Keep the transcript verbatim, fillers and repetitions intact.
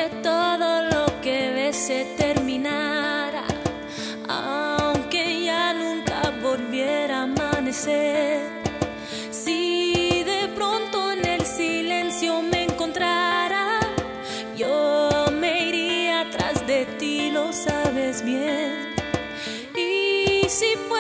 que todo lo que ves se terminara, aunque ya nunca volviera a amanecer. Si de pronto en el silencio me encontrara, yo me iría tras de ti, lo sabes bien. Y si fuera